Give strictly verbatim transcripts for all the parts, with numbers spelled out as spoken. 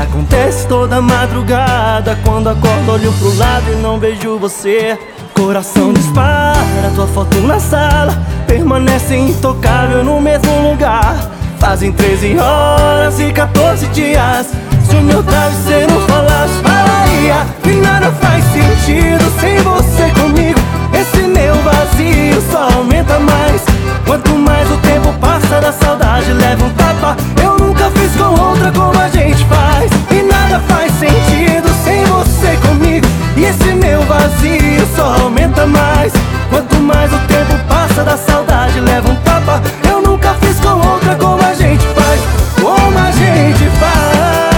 Acontece toda madrugada, quando acordo olho pro lado e não vejo você. Coração dispara, tua foto na sala permanece intocável no mesmo lugar. Fazem treze horas e quatorze dias. Se o meu travesseiro falasse, falaria que nada faz sentido sem você comigo. Esse meu vazio só aumenta mais. Quanto mais o tempo passa, da saudade leva um tapa. Eu nunca fiz com outra como a gente faz. E nada faz sentido sem você comigo. E esse meu vazio só aumenta mais. Quanto mais o tempo passa, da saudade leva um tapa. Eu nunca fiz com outra como a gente faz. Como a gente faz.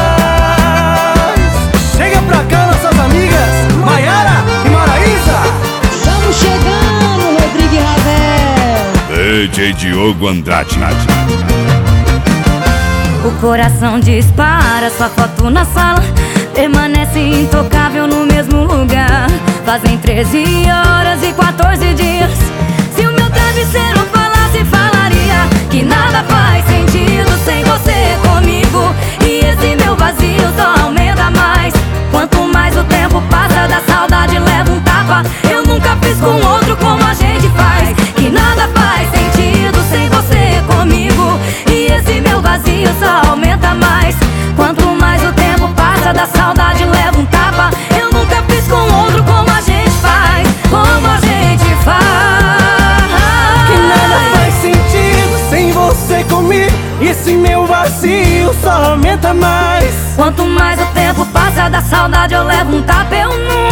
Chega pra cá, nossas amigas Maiara e Maraísa. Estamos chegando, Rodrigo e Ravel. D J Diogo Andrade. O coração dispara, sua foto na sala permanece intocável no mesmo lugar. Fazem treze horas e quatorze dias. Se o meu travesseiro falasse, falaria que nada faz sentido sem você comigo. E esse meu vazio só aumenta mais. Quanto mais o tempo passa, da saudade leva um tapa. Eu nunca fiz com outro como a gente faz. Que nada faz sentido sem você comigo. E esse meu vazio só aumenta mais. Quanto mais o tempo passa, da saudade leva um tapa. Eu nunca fiz com outro como a gente faz. Como a gente faz. Que nada faz sentido sem você comigo. E esse meu vazio só aumenta mais. Quanto mais o tempo passa, da saudade eu levo um tapa. Eu nunca